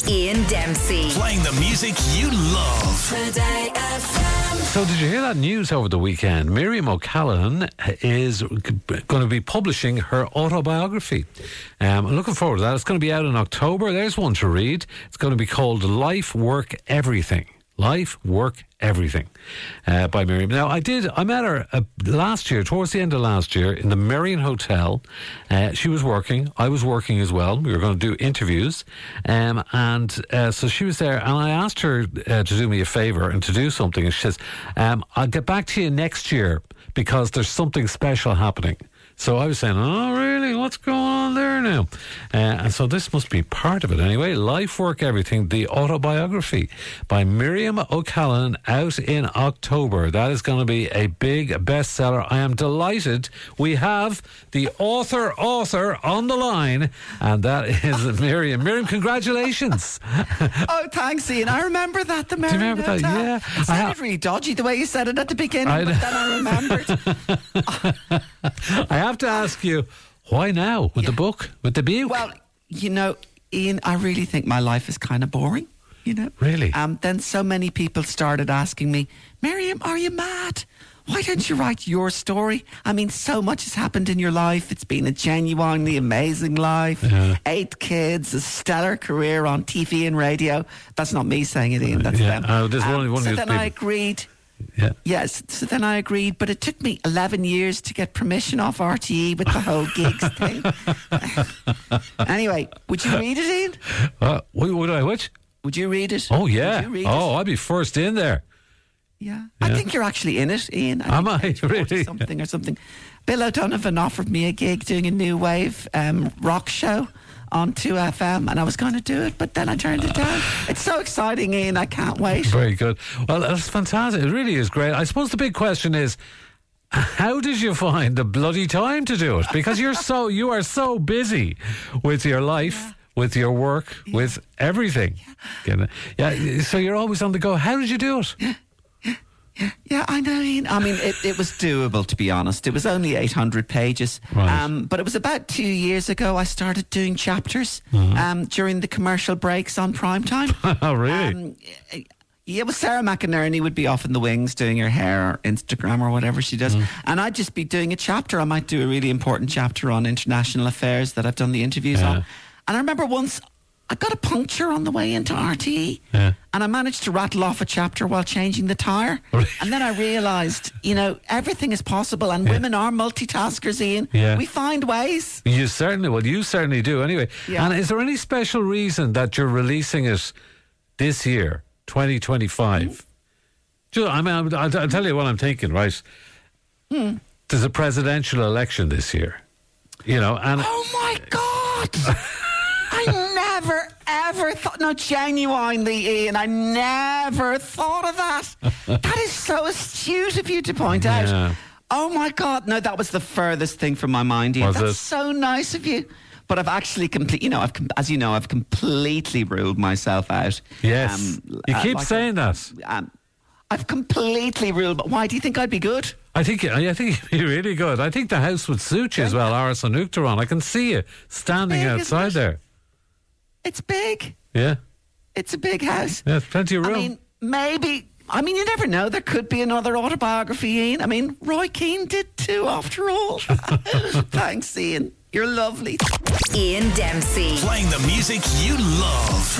Ian Dempsey. Playing the music you love. Today FM. So did you hear that news over the weekend? Miriam O'Callaghan is going to be publishing her autobiography. I'm looking forward to that. It's going to be out in October. There's one to read. It's going to be called Life, Work, Everything. Life, Work, Everything by Miriam. Now, I met her last year, towards the end of last year, in the Merrion Hotel. She was working. I was working as well. We were going to do interviews. So she was there, and I asked her to do me a favour and to do something. And she says, I'll get back to you next year because there's something special happening. So I was saying, oh, really? What's going on there now? And so this must be part of it anyway. Life, Work, Everything, the autobiography by Miriam O'Callaghan, out in October. That is going to be a big bestseller. I am delighted we have the author on the line, and that is Miriam. Miriam, congratulations. Oh, thanks, Ian. I remember that, the Merrion Do you remember Hotel. that? Yeah. It sounded really dodgy the way you said it at the beginning, but then I remembered. I have to ask you, why now with the book, with the book? Well, Ian, I really think my life is kind of boring, Really? Then so many people started asking me, Miriam, are you mad? Why don't you write your story? I mean, so much has happened in your life. It's been a genuinely amazing life. 8 kids, a stellar career on TV and radio. That's not me saying it, Ian. That's them. There's one of so those then people. I agreed. Yeah. Yes, so then I agreed, but it took me 11 years to get permission off RTE with the whole gigs thing. Anyway, would you read it, Ian? Which? Would you read it? Oh, yeah. Would you read Oh, it? I'd be first in there. Yeah. I think you're actually in it, Ian. Am I? Think Really? Something. Bill O'Donovan offered me a gig doing a new wave rock show on 2FM, and I was going to do it, but then I turned it down. It's so exciting, Ian. I can't wait. Very good. Well, that's fantastic. It really is great. I suppose the big question is, how did you find the bloody time to do it? Because you are so busy with your life, with your work, with everything. Yeah. So you're always on the go. How did you do it? Yeah, I know, Ian. I mean, it was doable, to be honest. It was only 800 pages. Right. But it was about 2 years ago I started doing chapters during the commercial breaks on primetime. Oh, really? Yeah, well, Sarah McInerney would be off in the wings doing her hair or Instagram or whatever she does. And I'd just be doing a chapter. I might do a really important chapter on international affairs that I've done the interviews on. And I remember once I got a puncture on the way into RTE, and I managed to rattle off a chapter while changing the tyre. And then I realised, everything is possible, and women are multitaskers, Ian. Yeah. We find ways. You certainly do anyway. Yeah. And is there any special reason that you're releasing it this year, 2025? I'll tell you what I'm thinking, right? There's a presidential election this year, and Oh, my God! I never, ever thought... No, genuinely, Ian, I never thought of that. That is so astute of you to point out. Yeah. Oh, my God. No, that was the furthest thing from my mind, Ian. Was That's it? so nice of you. But I've actually I've completely ruled myself out. Yes. You keep saying that. I've completely ruled... But why do you think I'd be good? I think you'd be really good. I think the house would suit you as well, Áras an Uachtaráin. I can see you standing Big, outside isn't it? there. It's big. Yeah. It's a big house. Yeah, plenty of room. I mean, maybe... you never know. There could be another autobiography, Ian. I mean, Roy Keane did too, after all. Thanks, Ian. You're lovely. Ian Dempsey. Playing the music you love.